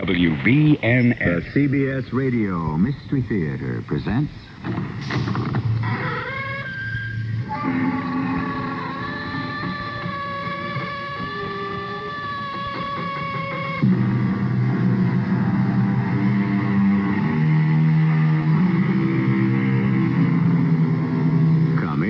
WBNS. The CBS Radio Mystery Theater presents... Come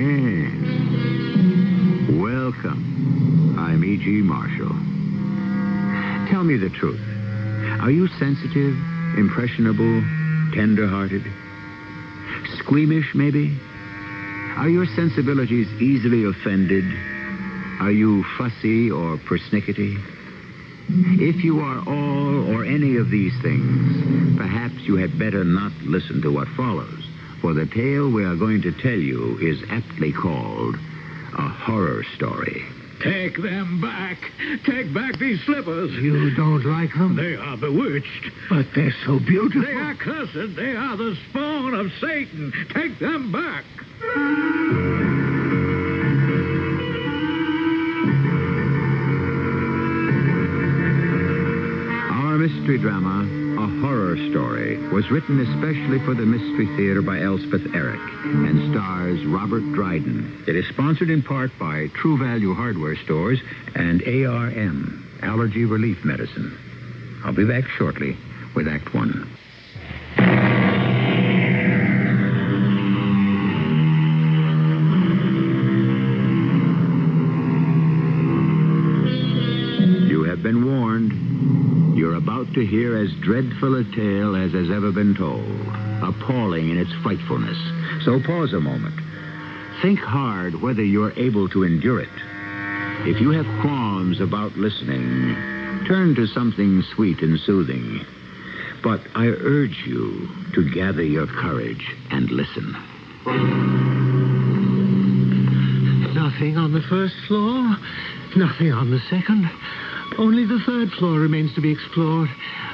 in. Welcome. I'm E.G. Marshall. Tell me the truth. Are you sensitive, impressionable, tender-hearted? Squeamish, maybe? Are your sensibilities easily offended? Are you fussy or persnickety? If you are all or any of these things, perhaps you had better not listen to what follows, for the tale we are going to tell you is aptly called a horror story. Take them back. Take back these slippers. You don't like them? They are bewitched. But they're so beautiful. They are cursed. They are the spawn of Satan. Take them back. Our mystery drama, A Horror Story, was written especially for the Mystery Theater by Elspeth Eric and stars Robert Dryden. It is sponsored in part by True Value Hardware Stores and ARM, Allergy Relief Medicine. I'll be back shortly with Act One. You have been warned. You're about to hear as dreadful a tale as has ever been told, appalling in its frightfulness. So pause a moment. Think hard whether you're able to endure it. If you have qualms about listening, turn to something sweet and soothing. But I urge you to gather your courage and listen. Nothing on the first floor, nothing on the second. Only the third floor remains to be explored.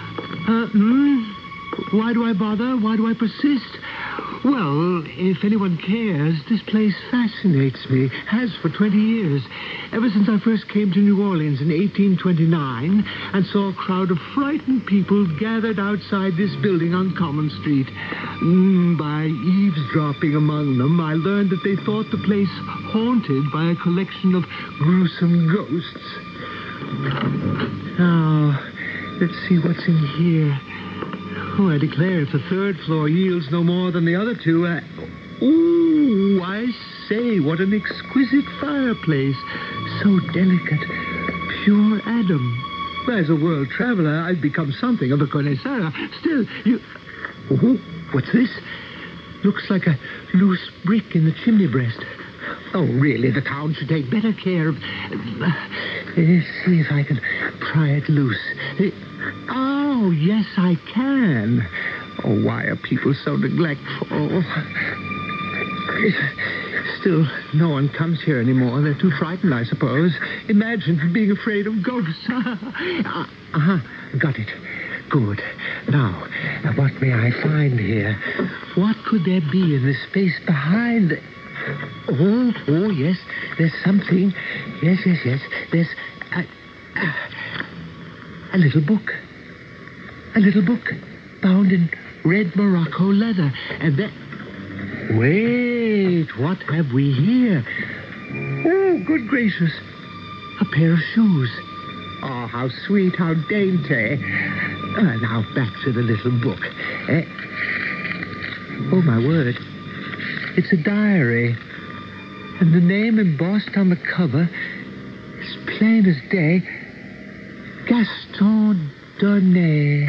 Why do I bother? Why do I persist? Well, if anyone cares, this place fascinates me. Has for 20 years. Ever since I first came to New Orleans in 1829 and saw a crowd of frightened people gathered outside this building on Common Street. By eavesdropping among them, I learned that they thought the place haunted by a collection of gruesome ghosts. Now, let's see what's in here. Oh, I declare, if the third floor yields no more than the other two, I say, what an exquisite fireplace. So delicate, pure Adam. As a world traveler, I've become something of a connoisseur. Still, you... Oh, what's this? Looks like a loose brick in the chimney breast. Oh, really, the town should take better care of... Let's see if I can pry it loose. Oh, yes, I can. Oh, why are people so neglectful? Still, no one comes here anymore. They're too frightened, I suppose. Imagine being afraid of ghosts. Got it. Good. Now, what may I find here? What could there be in the space behind the... Oh, yes. There's something. Yes. There's a little book. A little book bound in red Morocco leather. And then... Wait, what have we here? Oh, good gracious. A pair of shoes. Oh, how sweet, how dainty. Now back to the little book. Oh, my word. It's a diary. And the name embossed on the cover is plain as day. Gaston Donnet.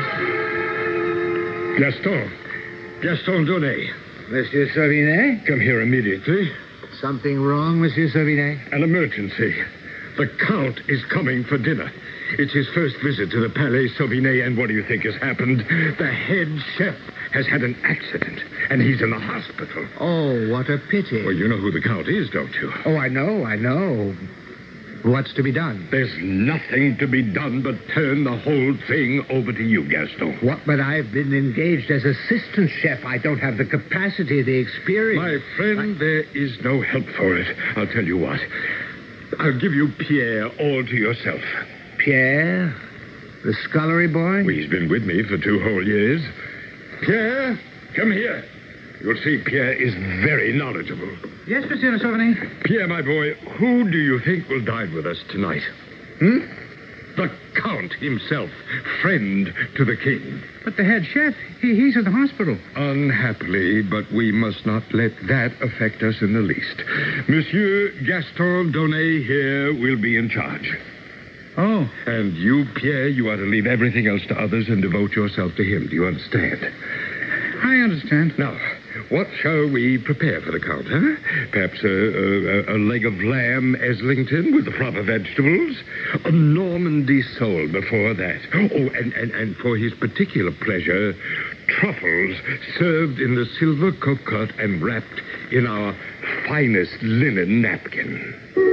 Gaston Donnet. Monsieur Sauvinet? Come here immediately. Something wrong, Monsieur Sauvinet? An emergency. The Count is coming for dinner. It's his first visit to the Palais Sauvinet, and what do you think has happened? The head chef has had an accident, and he's in the hospital. Oh, what a pity. Well, you know who the Count is, don't you? Oh, I know. What's to be done? There's nothing to be done but turn the whole thing over to you, Gaston. What? But I've been engaged as assistant chef. I don't have the capacity, the experience. My friend, there is no help for it. I'll tell you what. I'll give you Pierre all to yourself. Pierre? The scullery boy? Well, he's been with me for 2 whole years. Pierre, come here. You'll see Pierre is very knowledgeable. Yes, Monsieur de Sauvigny. Pierre, my boy, who do you think will dine with us tonight? The Count himself, friend to the king. But the head chef, he's in the hospital. Unhappily, but we must not let that affect us in the least. Monsieur Gaston Donnet here will be in charge. Oh. And you, Pierre, you are to leave everything else to others and devote yourself to him. Do you understand? I understand. Now, what shall we prepare for the Count, huh? Perhaps a leg of lamb Eslington with the proper vegetables? A Normandy sole before that. Oh, and for his particular pleasure, truffles served in the silver cocotte and wrapped in our finest linen napkin.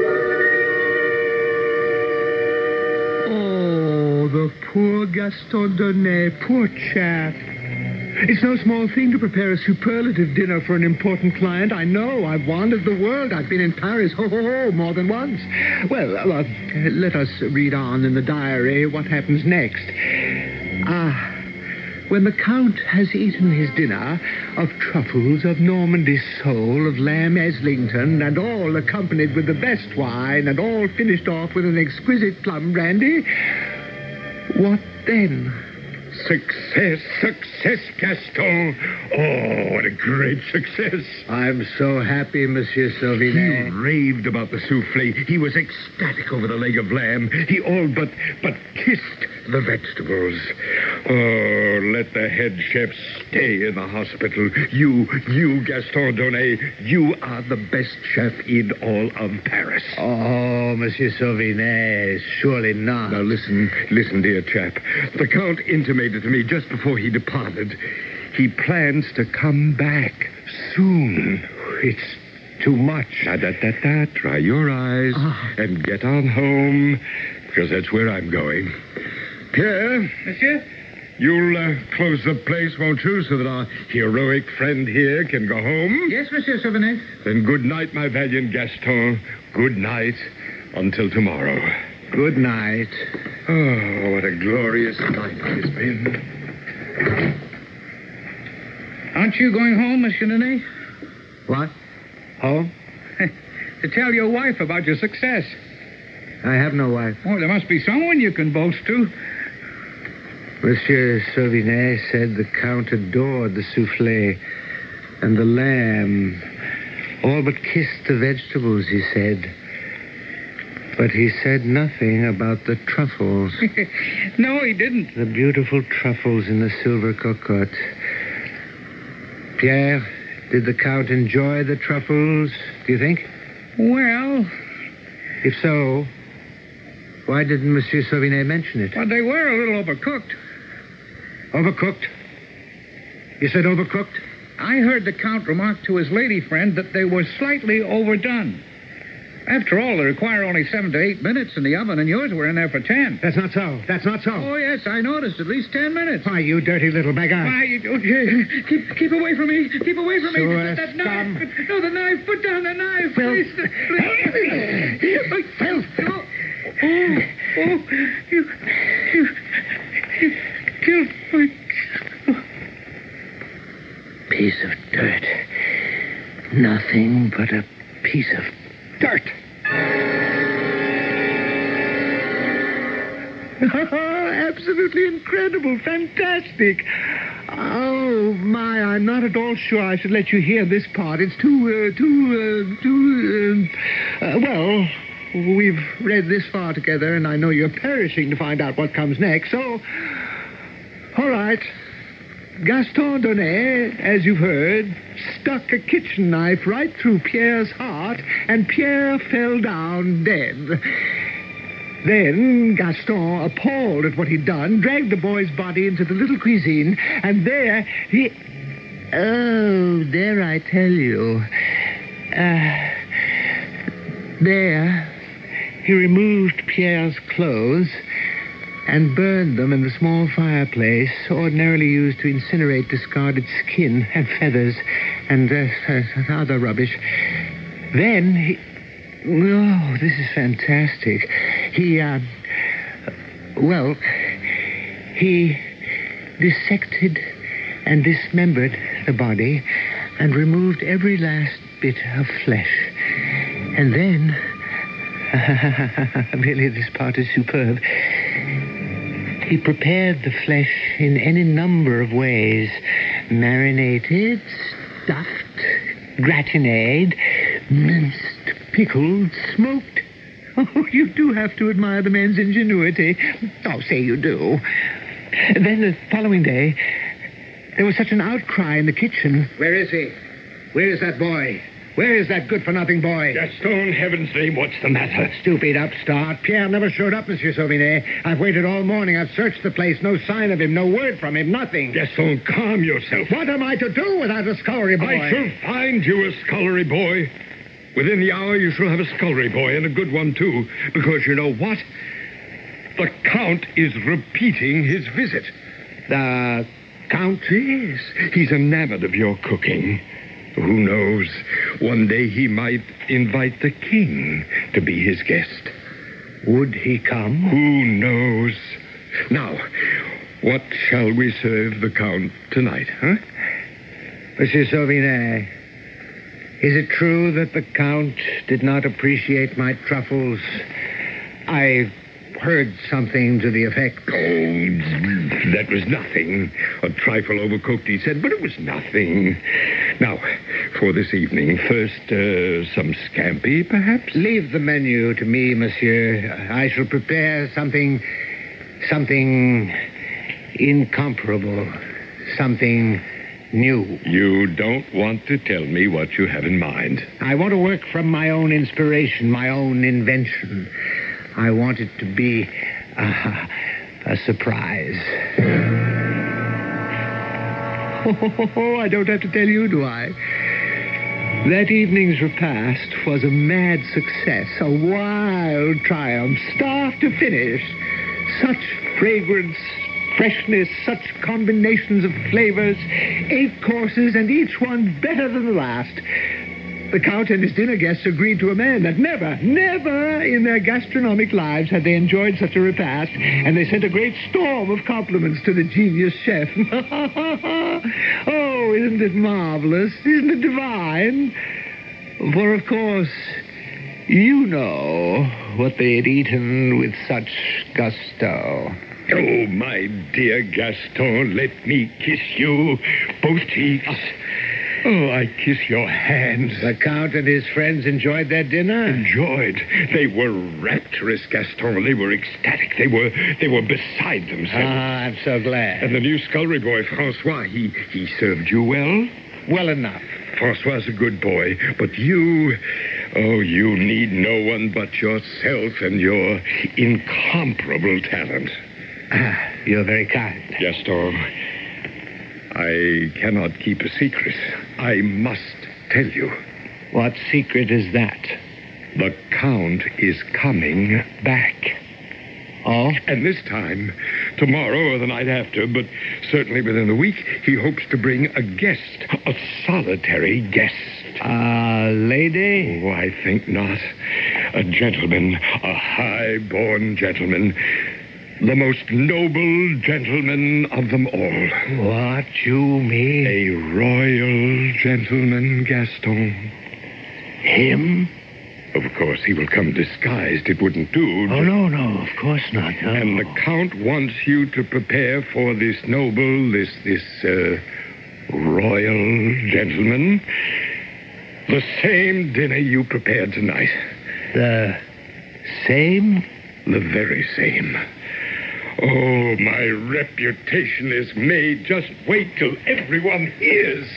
Oh, the poor Gaston Donnet, poor chap. It's no small thing to prepare a superlative dinner for an important client. I know. I've wandered the world. I've been in Paris, more than once. Well, let us read on in the diary what happens next. When the Count has eaten his dinner of truffles, of Normandy sole, of lamb Eslington, and all accompanied with the best wine, and all finished off with an exquisite plum brandy, what then? Success, Gaston. Oh, what a great success. I'm so happy, Monsieur He Sauvinet. raved about the souffle. He was ecstatic over the leg of lamb. He all but kissed the vegetables. Oh, let the head chef stay in the hospital. You, Gaston Donnet, you are the best chef in all of Paris. Oh, Monsieur Sauvinet, surely not. Now listen, dear chap. The Count intimated to me just before he departed. He plans to come back soon. It's too much. Dry your eyes and get on home, because that's where I'm going. Pierre? Monsieur? You'll close the place, won't you, so that our heroic friend here can go home? Yes, Monsieur Sauvinet. Then good night, my valiant Gaston. Good night until tomorrow. Good night. Oh, what a glorious night it has been. Aren't you going home, Monsieur Donnet? What? Home? To tell your wife about your success. I have no wife. Oh, there must be someone you can boast to. Monsieur Sauvinet said the Count adored the souffle and the lamb. All but kissed the vegetables, he said. But he said nothing about the truffles. No, he didn't. The beautiful truffles in the silver cocotte. Pierre, did the Count enjoy the truffles, do you think? Well, If so, why didn't Monsieur Sauvinet mention it? they were a little overcooked. Overcooked? You said overcooked? I heard the Count remark to his lady friend that they were slightly overdone. After all, they require only 7 to 8 minutes in the oven, and yours were in there for 10. That's not so. That's not so. Oh, yes, I noticed. At least 10 minutes. Why, you dirty little beggar. Why, keep away from me. Keep away from me. Sure, That knife. No, the knife. Put down the knife, Phil. please. Phil. You killed my... Piece of dirt. Nothing but a piece of dirt. Absolutely incredible. Fantastic. Oh, my, I'm not at all sure I should let you hear this part. It's well, we've read this far together, and I know you're perishing to find out what comes next, so... All right. Gaston Donnet, as you've heard, stuck a kitchen knife right through Pierre's heart, and Pierre fell down dead. Then Gaston, appalled at what he'd done, dragged the boy's body into the little cuisine, and there he... Oh, there I tell you. There, he removed Pierre's clothes and burned them in the small fireplace ordinarily used to incinerate discarded skin and feathers and other rubbish. Then he... Oh, this is fantastic. He dissected and dismembered the body and removed every last bit of flesh. And then, really, this part is superb. He prepared the flesh in any number of ways. Marinated, stuffed, gratinade, minced, pickled, smoked. Oh, you do have to admire the man's ingenuity. Oh, say you do. Then the following day, there was such an outcry in the kitchen. Where is he? Where is that boy? Where is that good-for-nothing boy? Gaston, heaven's name, what's the matter? Stupid upstart. Pierre never showed up, Monsieur Sauvinet. I've waited all morning. I've searched the place. No sign of him. No word from him. Nothing. Gaston, calm yourself. What am I to do without a scullery boy? I shall find you a scullery boy. Within the hour, you shall have a scullery boy, and a good one, too. Because you know what? The Count is repeating his visit. The Count? Yes. He's enamored of your cooking. Who knows? One day he might invite the king to be his guest. Would he come? Who knows? Now, what shall we serve the Count tonight, huh? Monsieur Sauvinet, is it true that the Count did not appreciate my truffles? I heard something to the effect. Oh, that was nothing. A trifle overcooked, he said, but it was nothing. Now, for this evening, first, some scampi, perhaps? Leave the menu to me, monsieur. I shall prepare something incomparable, something new. You don't want to tell me what you have in mind. I want to work from my own inspiration, my own invention. I want it to be a surprise. Oh, I don't have to tell you, do I? That evening's repast was a mad success, a wild triumph, start to finish. Such fragrance, freshness, such combinations of flavors, 8 courses, and each one better than the last. The Count and his dinner guests agreed to a man that never in their gastronomic lives had they enjoyed such a repast, and they sent a great storm of compliments to the genius chef. Oh, isn't it marvelous? Isn't it divine? For, of course, you know what they had eaten with such gusto. Oh, my dear Gaston, let me kiss you. Both cheeks. Oh, I kiss your hands. The Count and his friends enjoyed their dinner? Enjoyed. They were rapturous, Gaston. They were ecstatic. They were beside themselves. Ah, I'm so glad. And the new scullery boy, Francois, he served you well? Well enough. Francois is a good boy, but you need no one but yourself and your incomparable talent. Ah, you're very kind. Gaston, I cannot keep a secret. I must tell you. What secret is that? The Count is coming back. Oh? And this time, tomorrow or the night after, but certainly within the week, he hopes to bring a guest, a solitary guest. A lady? Oh, I think not. A gentleman, a high-born gentleman. The most noble gentleman of them all. What you mean? A royal gentleman, Gaston. Him? Of course, he will come disguised. It wouldn't do. Oh, no, of course not. No. And the Count wants you to prepare for this noble, this royal gentleman the same dinner you prepared tonight. The same? The very same. Oh, my reputation is made. Just wait till everyone hears.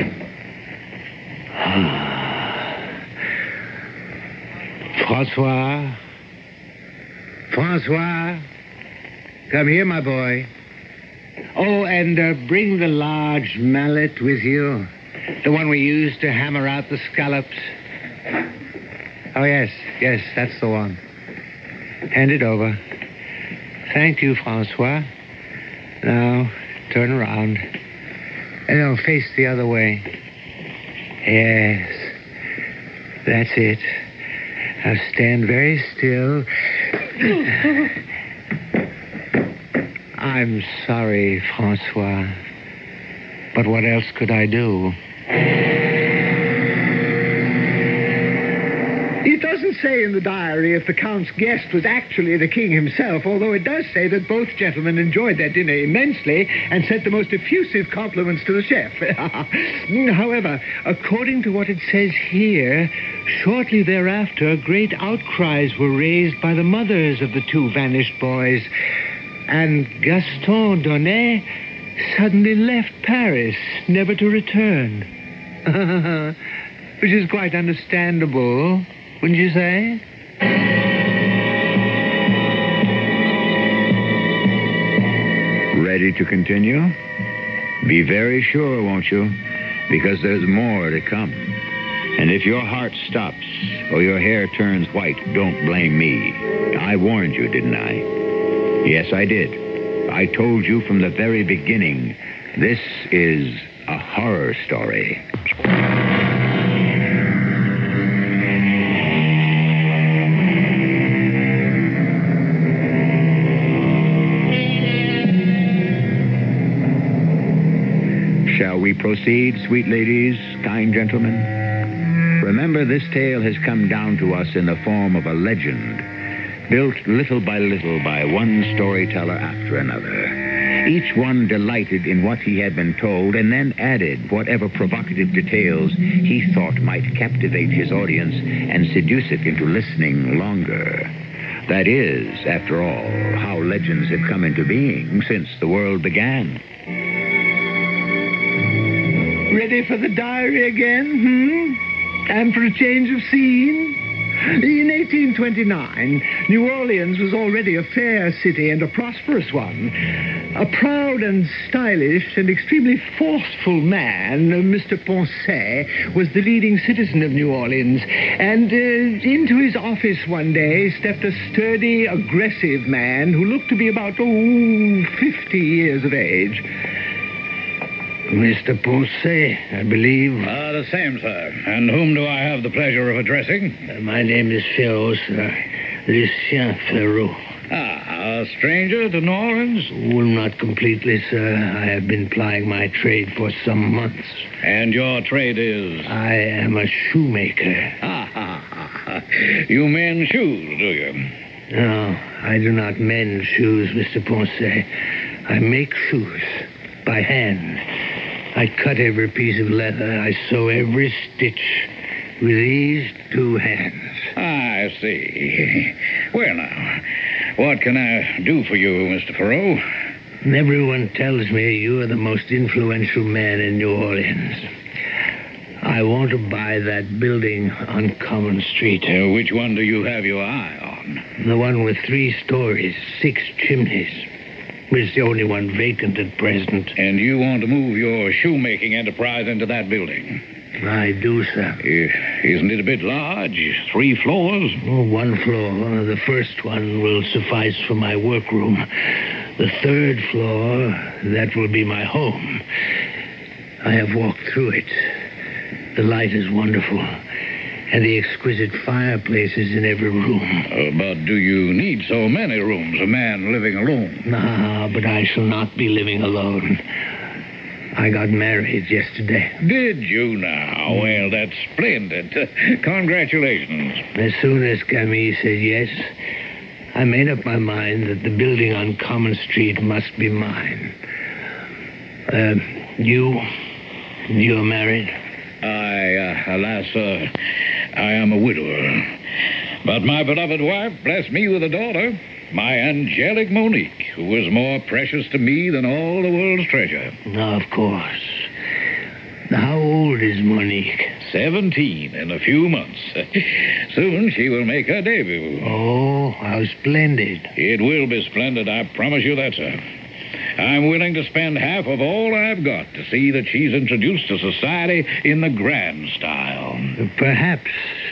Francois, come here, my boy. Oh, and bring the large mallet with you. The one we used to hammer out the scallops. Oh, yes, that's the one. Hand it over. Thank you, Francois. Now, turn around. And now face the other way. Yes. That's it. Now stand very still. I'm sorry, Francois. But what else could I do? It doesn't say in the diary if the Count's guest was actually the king himself, although it does say that both gentlemen enjoyed their dinner immensely and sent the most effusive compliments to the chef. However, according to what it says here, shortly thereafter, great outcries were raised by the mothers of the two vanished boys, and Gaston Donnet suddenly left Paris, never to return. Which is quite understandable, wouldn't you say? Ready to continue? Be very sure, won't you? Because there's more to come. And if your heart stops or your hair turns white, don't blame me. I warned you, didn't I? Yes, I did. I told you from the very beginning, this is a horror story. Shall we proceed, sweet ladies, kind gentlemen? Remember, this tale has come down to us in the form of a legend, built little by little by one storyteller after another. Each one delighted in what he had been told and then added whatever provocative details he thought might captivate his audience and seduce it into listening longer. That is, after all, how legends have come into being since the world began. Ready for the diary again, And for a change of scene? In 1829, New Orleans was already a fair city and a prosperous one. A proud and stylish and extremely forceful man, Mr. Poncet, was the leading citizen of New Orleans. And into his office one day stepped a sturdy, aggressive man who looked to be about, 50 years of age. Mr. Poncet, I believe. The same, sir. And whom do I have the pleasure of addressing? My name is Ferraud, sir. Lucien Ferraud. A stranger to New Orleans? Well, not completely, sir. I have been plying my trade for some months. And your trade is? I am a shoemaker. You mend shoes, do you? No, I do not mend shoes, Mr. Poncet. I make shoes by hand. I cut every piece of leather. I sew every stitch with these two hands. I see. Well, now, what can I do for you, Mr. Ferraud? Everyone tells me you are the most influential man in New Orleans. I want to buy that building on Common Street. Which one do you have your eye on? The one with 3 stories, 6 chimneys. It's the only one vacant at present. And you want to move your shoemaking enterprise into that building? I do, sir. Isn't it a bit large? 3 floors? 1 floor. The first one will suffice for my workroom. The 3rd floor, that will be my home. I have walked through it. The light is wonderful. And the exquisite fireplaces in every room. But do you need so many rooms, a man living alone? No, but I shall not be living alone. I got married yesterday. Did you now? Well, that's splendid. Congratulations. As soon as Camille said yes, I made up my mind that the building on Common Street must be mine. You're married? Alas, I am a widower. But my beloved wife blessed me with a daughter, my angelic Monique, who is more precious to me than all the world's treasure. Of course. How old is Monique? 17 in a few months. Soon she will make her debut. Oh, how splendid. It will be splendid, I promise you that, sir. I'm willing to spend half of all I've got to see that she's introduced to society in the grand style. Perhaps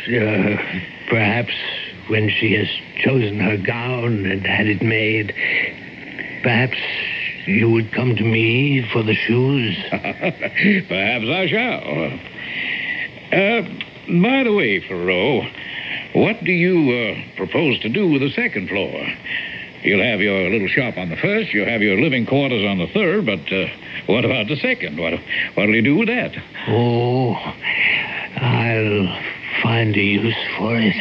when she has chosen her gown and had it made, perhaps you would come to me for the shoes. Perhaps I shall. By the way, Ferraud, what do you propose to do with the 2nd floor? You'll have your little shop on the first. You'll have your living quarters on the third. But what about the second? What'll you do with that? Oh, I'll find a use for it.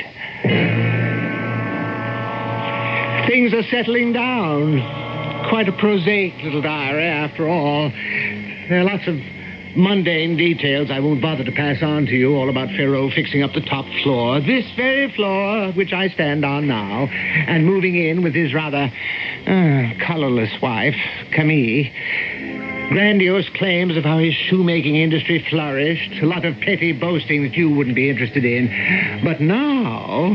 Things are settling down. Quite a prosaic little diary, after all. There are lots of mundane details I won't bother to pass on to you, all about Ferrot fixing up the top floor, this very floor which I stand on now, and moving in with his rather colorless wife, Camille. Grandiose claims of how his shoemaking industry flourished, a lot of petty boasting that you wouldn't be interested in. But now...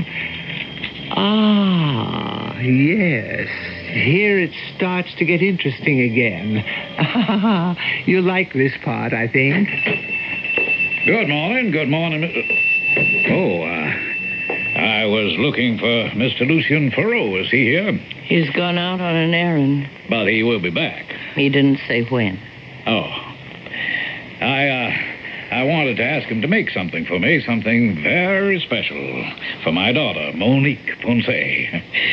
yes, here it starts to get interesting again. You like this part, I think. Good morning. I was looking for Mr. Lucien Ferrot. Is he here? He's gone out on an errand. But he will be back. He didn't say when. Oh. I wanted to ask him to make something for me, something very special for my daughter, Monique Ponce.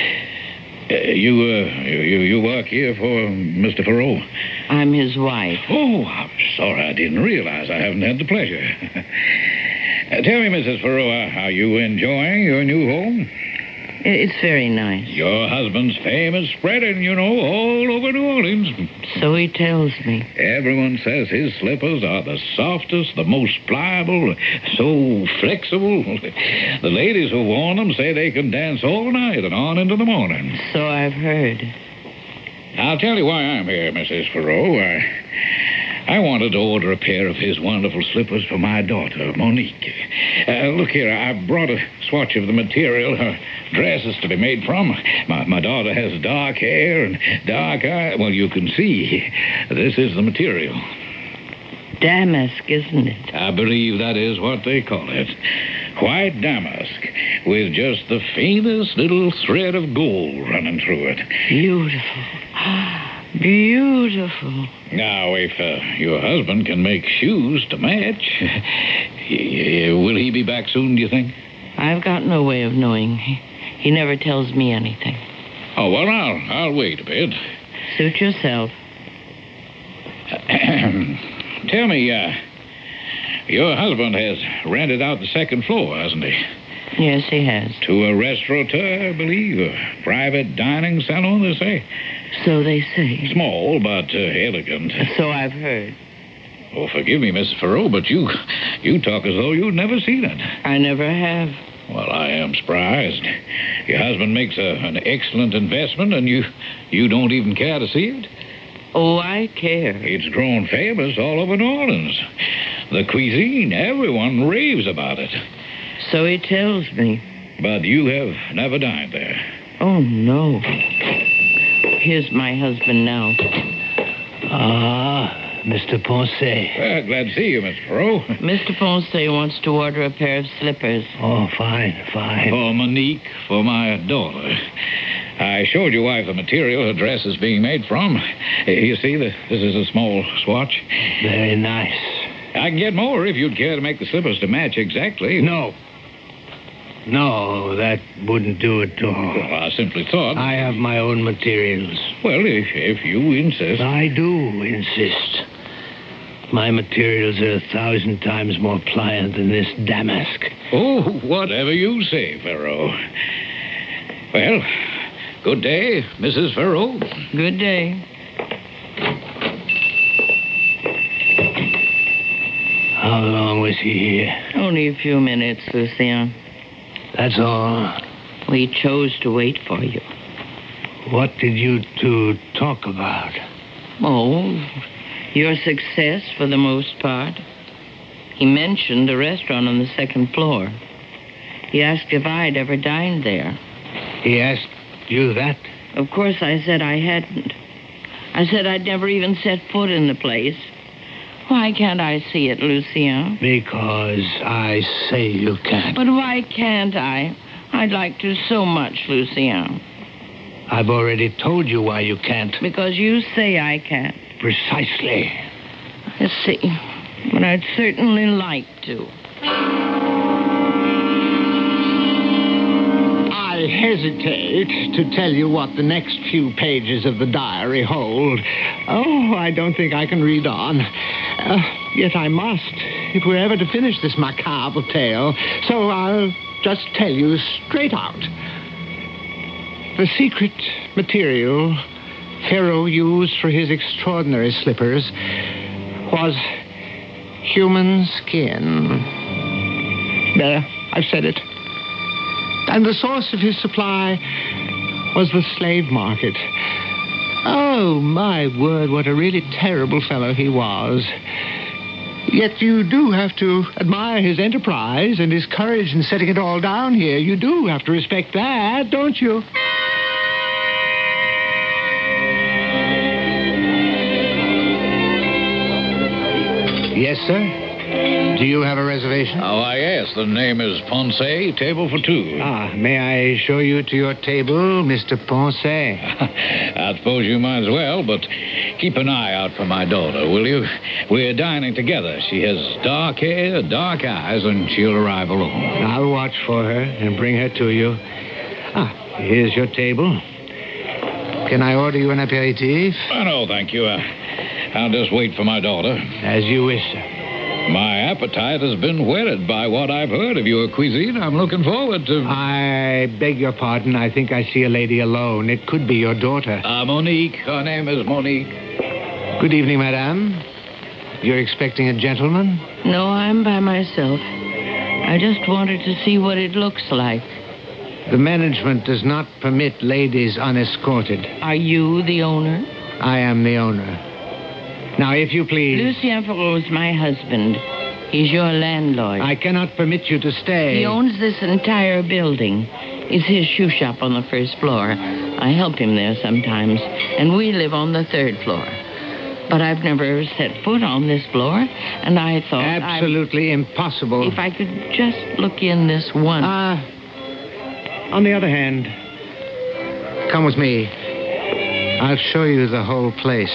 You work here for Mr. Ferrot? I'm his wife. Oh, I'm sorry. I didn't realize. I haven't had the pleasure. Tell me, Mrs. Ferrot, are you enjoying your new home? It's very nice. Your husband's fame is spreading, all over New Orleans. So he tells me. Everyone says his slippers are the softest, the most pliable, so flexible. The ladies who worn them say they can dance all night and on into the morning. So I've heard. I'll tell you why I'm here, Mrs. Ferrot. I wanted to order a pair of his wonderful slippers for my daughter, Monique. Look here, I brought a swatch of the material her dress is to be made from. My daughter has dark hair and dark eyes. Well, you can see. This is the material. Damask, isn't it? I believe that is what they call it. White damask, with just the faintest little thread of gold running through it. Beautiful. Beautiful. Now, if your husband can make shoes to match, will he be back soon, do you think? I've got no way of knowing. He never tells me anything. Oh, well, I'll wait a bit. Suit yourself. Tell me, your husband has rented out the second floor, hasn't he? Yes, he has. To a restaurateur, I believe. A private dining salon, they say. So they say. Small, but elegant. So I've heard. Oh, forgive me, Miss Ferrot, but you talk as though you'd never seen it. I never have. Well, I am surprised. Your husband makes an excellent investment, and you don't even care to see it? Oh, I care. It's grown famous all over New Orleans. The cuisine, everyone raves about it. So he tells me. But you have never dined there. Oh, no. Here's my husband now. Mr. Ponce. Well, glad to see you, Mr. Ferrot. Mr. Ponce wants to order a pair of slippers. Oh, fine. For Monique, for my daughter. I showed your wife the material her dress is being made from. You see, this is a small swatch. Very nice. I can get more if you'd care to make the slippers to match exactly. No, that wouldn't do it at all. Well, I simply thought... I have my own materials. Well, if you insist... I do insist. My materials are 1,000 times more pliant than this damask. Oh, whatever you say, Ferrot. Well, good day, Mrs. Ferrot. Good day. How long was he here? Only a few minutes, Lucien. That's all. We chose to wait for you. What did you two talk about? Oh, your success for the most part. He mentioned the restaurant on the second floor. He asked if I'd ever dined there. He asked you that? Of course, I said I hadn't. I said I'd never even set foot in the place. Why can't I see it, Lucien? Because I say you can't. But why can't I? I'd like to so much, Lucien. I've already told you why you can't. Because you say I can't. Precisely. I see. But I'd certainly like to. I hesitate to tell you what the next few pages of the diary hold. Oh, I don't think I can read on. Yet I must, if we're ever to finish this macabre tale. So I'll just tell you straight out. The secret material Pharaoh used for his extraordinary slippers was human skin. There, I've said it. And the source of his supply was the slave market. Oh, my word, what a really terrible fellow he was. Yet you do have to admire his enterprise and his courage in setting it all down here. You do have to respect that, don't you? Yes, sir? Do you have a reservation? Oh, yes. The name is Ponce, table for two. May I show you to your table, Mr. Ponce? I suppose you might as well, but keep an eye out for my daughter, will you? We're dining together. She has dark hair, dark eyes, and she'll arrive alone. I'll watch for her and bring her to you. Here's your table. Can I order you an aperitif? Oh, no, thank you. I'll just wait for my daughter. As you wish, sir. My appetite has been whetted by what I've heard of your cuisine. I'm looking forward to... I beg your pardon. I think I see a lady alone. It could be your daughter. Monique. Her name is Monique. Good evening, madame. You're expecting a gentleman? No, I'm by myself. I just wanted to see what it looks like. The management does not permit ladies unescorted. Are you the owner? I am the owner. Now, if you please... Lucien Ferraud is my husband. He's your landlord. I cannot permit you to stay. He owns this entire building. It's his shoe shop on the first floor. I help him there sometimes. And we live on the third floor. But I've never set foot on this floor, and I thought... Absolutely impossible. If I could just look in this once. On the other hand, come with me. I'll show you the whole place.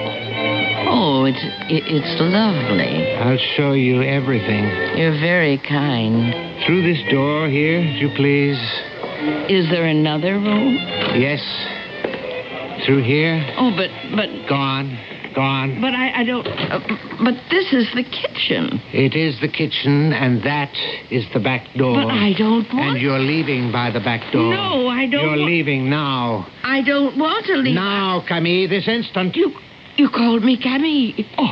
Oh, it's lovely. I'll show you everything. You're very kind. Through this door here, if you please. Is there another room? Yes. Through here. Oh, but... Gone. But I don't... but this is the kitchen. It is the kitchen, and that is the back door. But I don't want... And you're leaving by the back door. No, I don't... You're leaving now. I don't want to leave. Now, Camille, this instant. You called me Camille. Oh,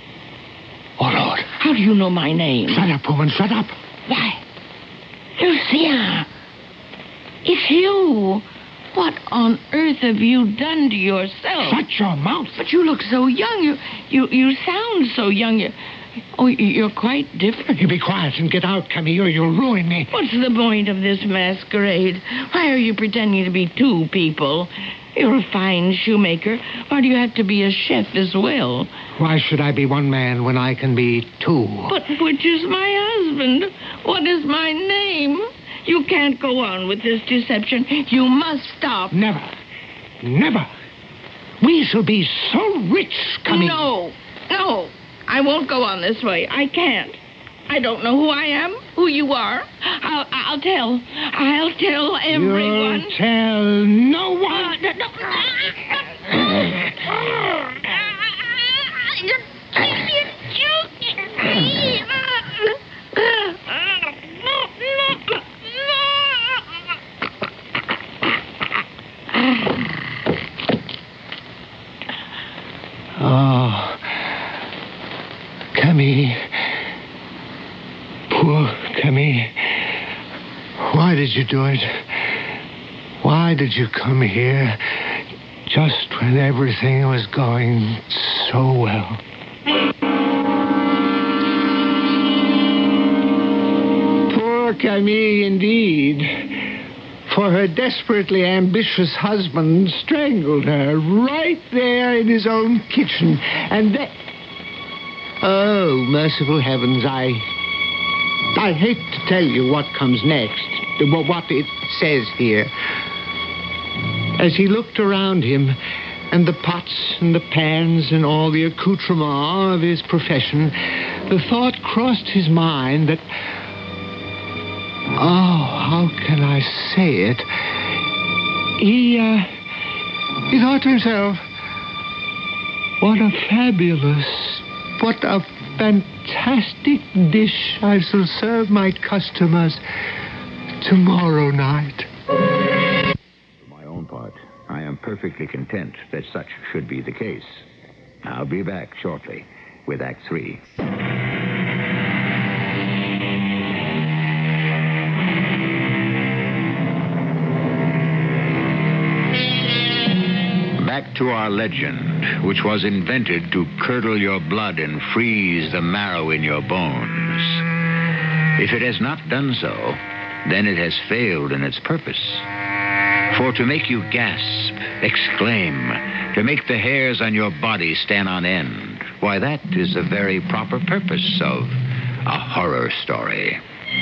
Lord. How do you know my name? Shut up, woman, shut up. Why? Lucien, it's you. What on earth have you done to yourself? Shut your mouth. But you look so young. You sound so young. You're quite different. You be quiet and get out, Camille, or you'll ruin me. What's the point of this masquerade? Why are you pretending to be two people? You're a fine shoemaker. Why do you have to be a chef as well? Why should I be one man when I can be two? But which is my husband? What is my name? You can't go on with this deception. You must stop. Never. We shall be so rich, Camille. No. I won't go on this way. I can't. I don't know who I am, who you are. I'll tell. I'll tell everyone. You'll tell no one. Oh, Camille. Poor Camille. Why did you do it? Why did you come here just when everything was going so well? Poor Camille, indeed. For her desperately ambitious husband strangled her right there in his own kitchen. And then... Oh, merciful heavens, I hate to tell you what comes next, what it says here. As he looked around him, and the pots and the pans and all the accoutrements of his profession, the thought crossed his mind that how can I say it? He thought to himself, what a fantastic dish I shall serve my customers tomorrow night. For my own part, I am perfectly content that such should be the case. I'll be back shortly with Act 3. Back to our legend, which was invented to curdle your blood and freeze the marrow in your bones. If it has not done so, then it has failed in its purpose. For to make you gasp, exclaim, to make the hairs on your body stand on end, why, that is the very proper purpose of a horror story.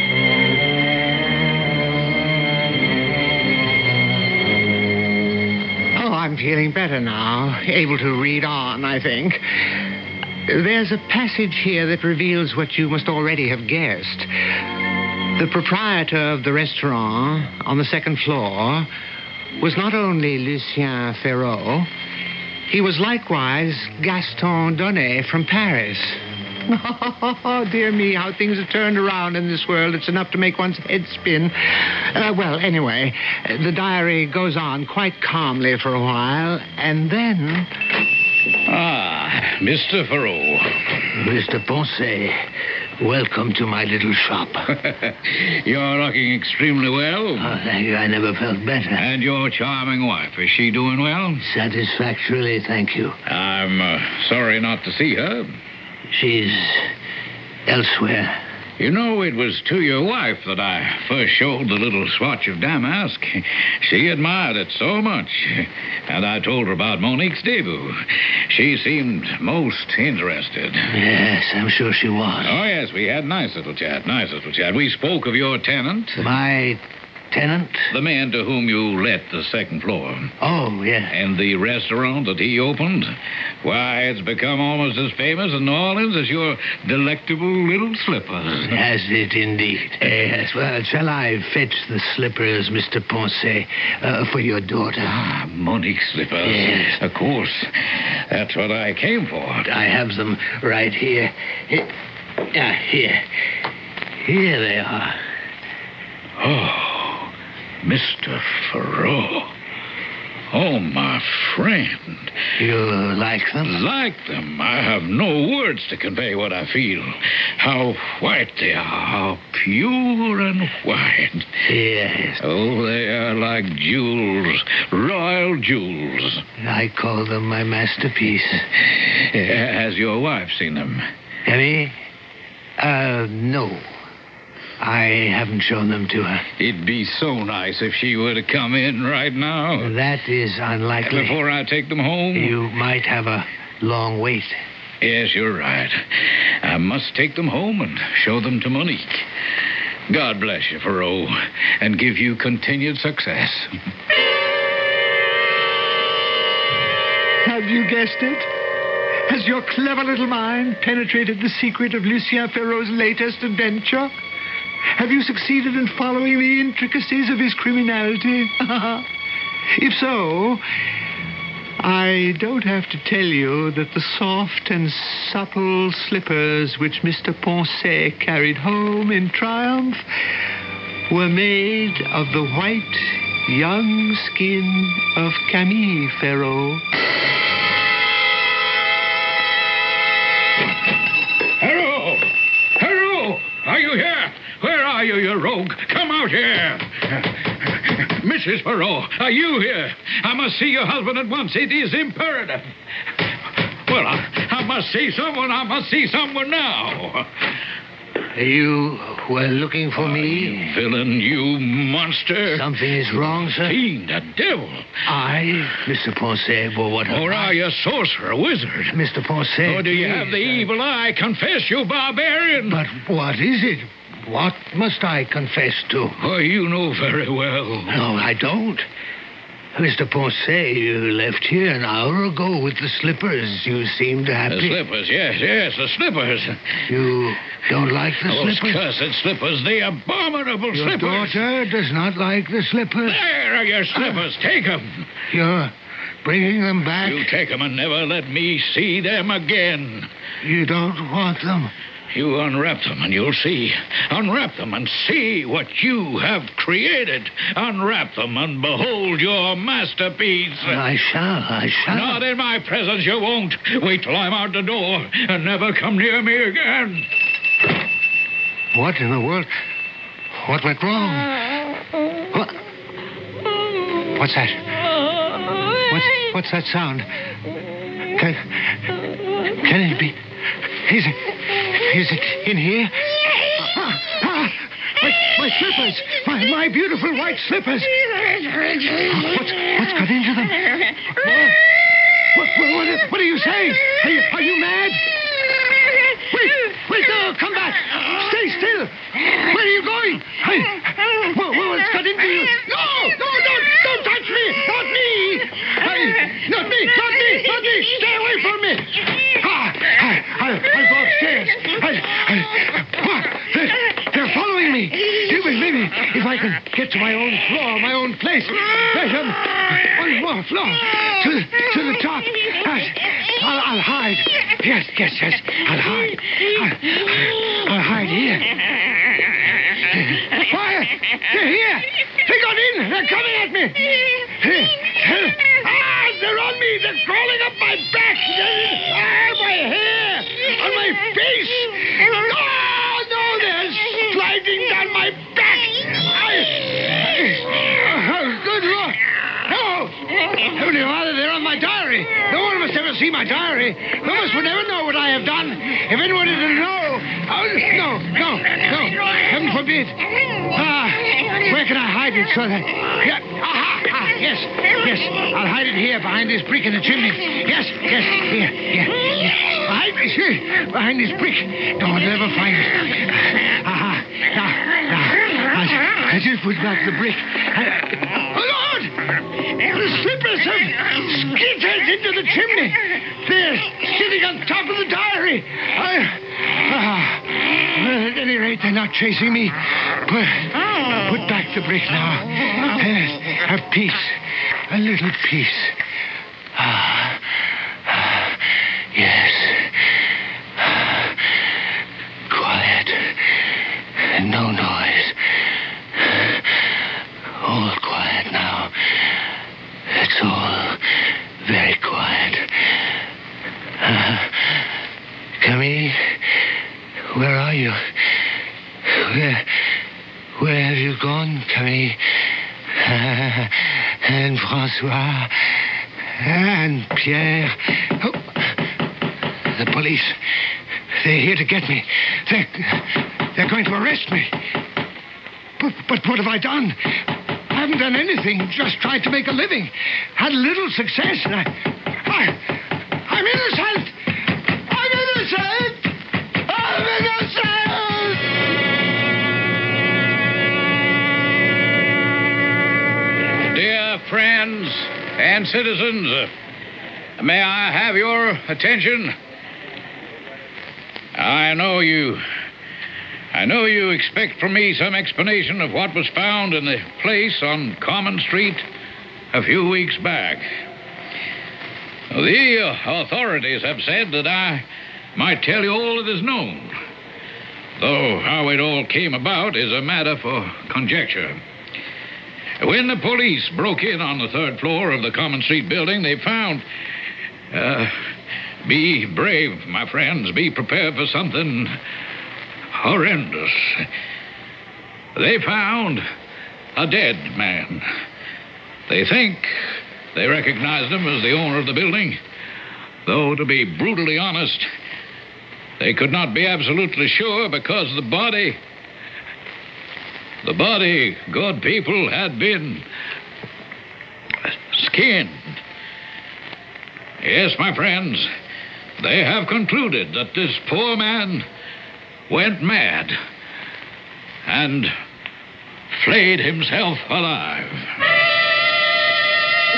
I'm feeling better now, able to read on, I think. There's a passage here that reveals what you must already have guessed. The proprietor of the restaurant on the second floor was not only Lucien Ferraud, he was likewise Gaston Donnet from Paris. Oh, dear me, how things have turned around in this world. It's enough to make one's head spin. Well, anyway, the diary goes on quite calmly for a while, and then... Ah, Mr. Ferraud. Mr. Ponce, welcome to my little shop. You're looking extremely well. Oh, thank you. I never felt better. And your charming wife, is she doing well? Satisfactorily, thank you. I'm sorry not to see her. She's elsewhere. You know, it was to your wife that I first showed the little swatch of damask. She admired it so much. And I told her about Monique's debut. She seemed most interested. Yes, I'm sure she was. Oh, yes, we had a nice little chat. We spoke of your tenant. My tenant? The man to whom you let the second floor. Oh, yeah. And the restaurant that he opened. Why, it's become almost as famous in New Orleans as your delectable little slippers. Has it indeed? Yes. Well, shall I fetch the slippers, Mr. Ponce, for your daughter? Ah, Monique's slippers. Yes. Of course. That's what I came for. I have them right here. Here. Here they are. Oh, Mr. Ferraud. Oh, my friend. You like them? Like them? I have no words to convey what I feel. How white they are. How pure and white. Yes. Oh, they are like jewels. Royal jewels. I call them my masterpiece. Has your wife seen them? Emmy? No. I haven't shown them to her. It'd be so nice if she were to come in right now. That is unlikely. Before I take them home? You might have a long wait. Yes, you're right. I must take them home and show them to Monique. God bless you, Ferraud, and give you continued success. Have you guessed it? Has your clever little mind penetrated the secret of Lucien Ferraud's latest adventure? Have you succeeded in following the intricacies of his criminality? If so, I don't have to tell you that the soft and supple slippers which Mr. Ponce carried home in triumph were made of the white, young skin of Camille Ferraud. Ferraud! Are you here? Where are you, you rogue? Come out here. Mrs. Ferraud, are you here? I must see your husband at once. It is imperative. Well, I must see someone. I must see someone now. You were looking for me? You villain, you monster. Something is wrong, sir? Fiend, a devil. I, Mr. Ponce, well, what... Or are you a sorcerer, a wizard? Mr. Ponce... Or do you have the evil eye? Confess, you barbarian. But what is it? What must I confess to? Oh, you know very well. No, I don't. Mr. Ponce, you left here an hour ago with the slippers. You seemed happy. The slippers, yes, the slippers. You don't like the Those slippers? cursed slippers, the abominable Your slippers. daughter does not like the slippers. There are your slippers. Take them. You're bringing them back? You take them and never let me see them again. You don't want them? You unwrap them and you'll see. Unwrap them and see what you have created. Unwrap them and behold your masterpiece. I shall. Not in my presence, you won't. Wait till I'm out the door and never come near me again. What in the world? What went wrong? What? What's that? What's that sound? Can it be? Is it in here? My slippers! My beautiful white slippers! What's got into them? What are you saying? Are you mad? Wait, no, come back! Stay still! Where are you going? What's got into you? No, don't touch me! Not me! Not me! Stay away from me! I'll go upstairs. They're following me. Maybe if I can get to my own floor, my own place. One more floor. To the top. I'll hide. Yes. I'll hide. I'll hide here. Fire! They're here! They got in! They're coming at me! They're on me! They're crawling up my back! My hair! On my face! No! They're sliding down my back! Good Lord! No! Heavenly Father, they're on my diary! No one must ever see my diary! No one would ever know what I have done! If anyone did know... No! Heaven forbid! Where can I hide it so that... Yes. I'll hide it here behind this brick in the chimney. Yes. Here. Behind this brick. No one will ever find it. Now. I just put back the brick. Oh, Lord! The slippers have skittered into the chimney. They're sitting on top of the diary. Well, at any rate, they're not chasing me. Put back the brick now. Have peace. A little peace. Yes. Quiet. No noise. All quiet now. It's all very quiet. Camille, where are you? Where have you gone, Camille? And Francois and Pierre. Oh, the police. They're here to get me. They're going to arrest me. But what have I done? I haven't done anything. Just tried to make a living. Had a little success. And I'm innocent. Dear friends and citizens, may I have your attention? I know you expect from me some explanation of what was found in the place on Common Street a few weeks back. The authorities have said that I might tell you all that is known, though how it all came about is a matter for conjecture. When the police broke in on the third floor of the Common Street building, they found... be brave, my friends. Be prepared for something horrendous. They found a dead man. They think they recognized him as the owner of the building, though, to be brutally honest, they could not be absolutely sure because the body, good people, had been skinned. Yes, my friends, they have concluded that this poor man went mad and flayed himself alive.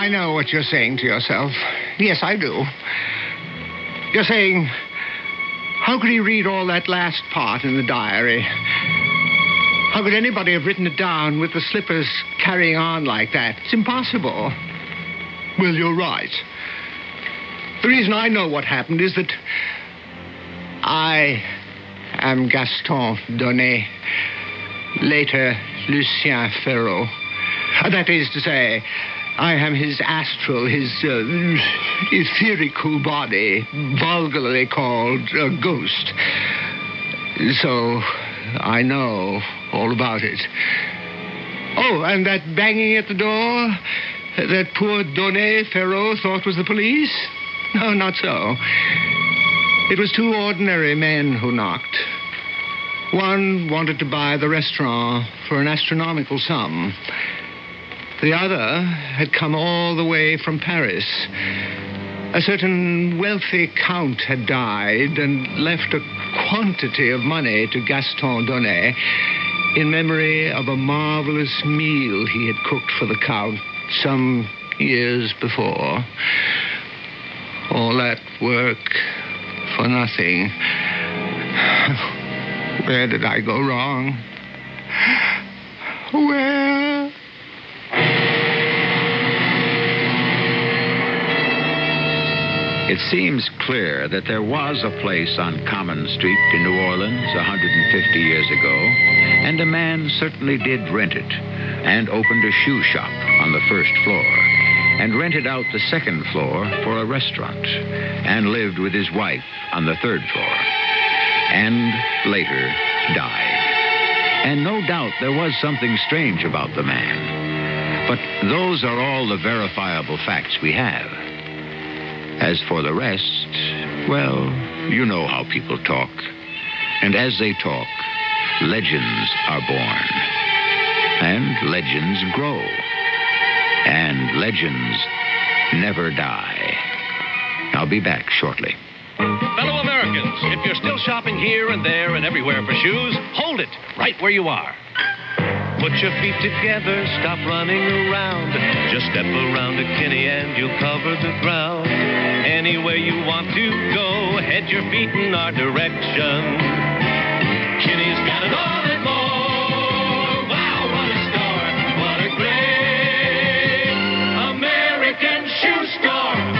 I know what you're saying to yourself. Yes, I do. You're saying, how could he read all that last part in the diary? How could anybody have written it down with the slippers carrying on like that? It's impossible. Well, you're right. The reason I know what happened is that I am Gaston Donnet, later Lucien Ferraud. That is to say, I am his astral, his etherical body, vulgarly called a ghost. So I know all about it. Oh, and that banging at the door that poor Donnet Ferraud thought was the police? No, not so. It was two ordinary men who knocked. One wanted to buy the restaurant for an astronomical sum. The other had come all the way from Paris. A certain wealthy count had died and left a quantity of money to Gaston Donnet in memory of a marvelous meal he had cooked for the count some years before. All that work for nothing. Where did I go wrong? Where? It seems clear that there was a place on Common Street in New Orleans 150 years ago, and a man certainly did rent it, and opened a shoe shop on the first floor, and rented out the second floor for a restaurant, and lived with his wife on the third floor, and later died. And no doubt there was something strange about the man, but those are all the verifiable facts we have. As for the rest, well, you know how people talk. And as they talk, legends are born. And legends grow. And legends never die. I'll be back shortly. Fellow Americans, if you're still shopping here and there and everywhere for shoes, hold it right where you are. Put your feet together, stop running around. Just step around to Kinney and you'll cover the ground. Anywhere you want to go, head your feet in our direction. Kinney's got it all and more. Wow, what a store. What a great American shoe store.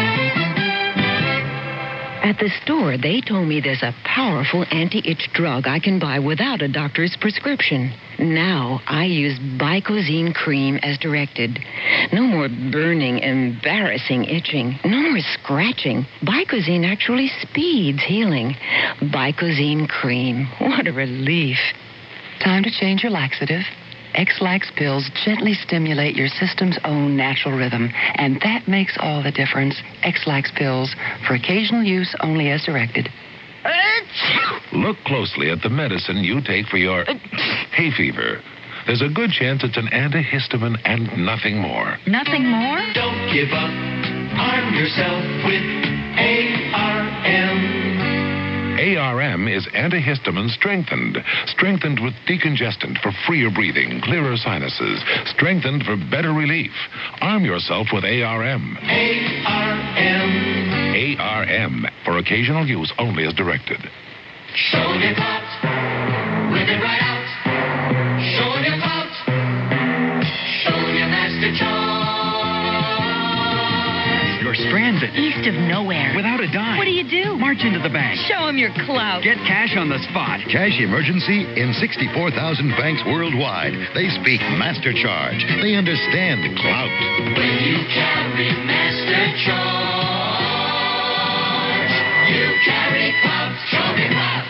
At the store, they told me there's a powerful anti-itch drug I can buy without a doctor's prescription. Now, I use Bicozine cream as directed. No more burning, embarrassing itching. No more scratching. Bicozine actually speeds healing. Bicozine cream. What a relief. Time to change your laxative. X-Lax pills gently stimulate your system's own natural rhythm, and that makes all the difference. X-Lax pills, for occasional use only as directed. Look closely at the medicine you take for your hay fever. There's a good chance it's an antihistamine and nothing more. Nothing more? Don't give up. Arm yourself with ARM. ARM is antihistamine strengthened with decongestant for freer breathing, clearer sinuses, strengthened for better relief. Arm yourself with ARM. ARM. ARM, for occasional use only as directed. Showing your clout, whip it right out. Showing your clout, showing your master charge. You're stranded. East of nowhere. Without a dime. What do you do? March into the bank. Show him your clout. Get cash on the spot. Cash emergency in 64,000 banks worldwide. They speak master charge. They understand clout. When you carry master charge, you carry clout. Show me clout.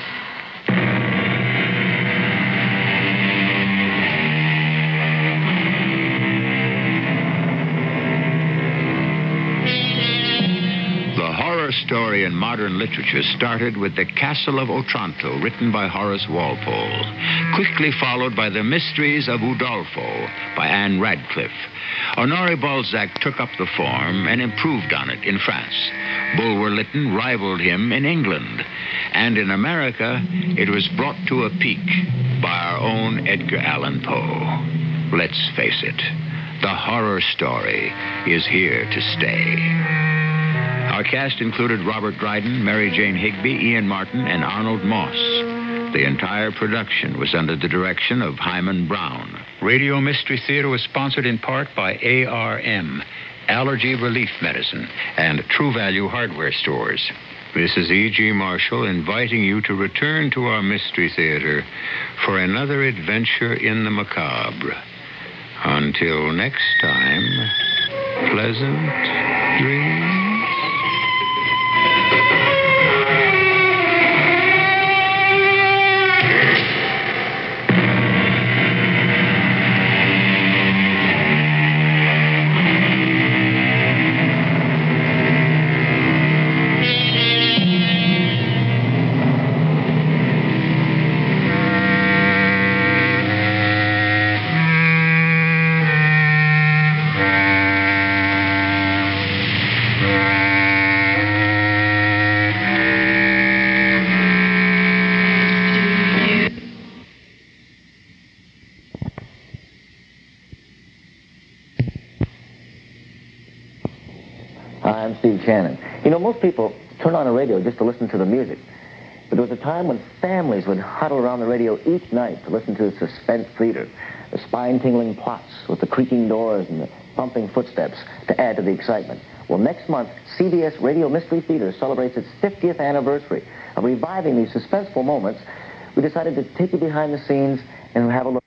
Story in modern literature started with The Castle of Otranto, written by Horace Walpole, quickly followed by The Mysteries of Udolpho by Anne Radcliffe. Honoré Balzac took up the form and improved on it in France. Bulwer Lytton rivaled him in England. And in America, it was brought to a peak by our own Edgar Allan Poe. Let's face it, The horror story is here to stay. Our cast included Robert Dryden, Mary Jane Higby, Ian Martin, and Arnold Moss. The entire production was under the direction of Hyman Brown. Radio Mystery Theater was sponsored in part by ARM, Allergy Relief Medicine, and True Value Hardware Stores. This is E.G. Marshall inviting you to return to our Mystery Theater for another adventure in the macabre. Until next time, pleasant dreams. Hi, I'm Steve Shannon. You know, most people turn on a radio just to listen to the music. But there was a time when families would huddle around the radio each night to listen to suspense theater, the spine-tingling plots with the creaking doors and the bumping footsteps to add to the excitement. Well, next month, CBS Radio Mystery Theater celebrates its 50th anniversary. Of reviving these suspenseful moments, we decided to take you behind the scenes and have a look.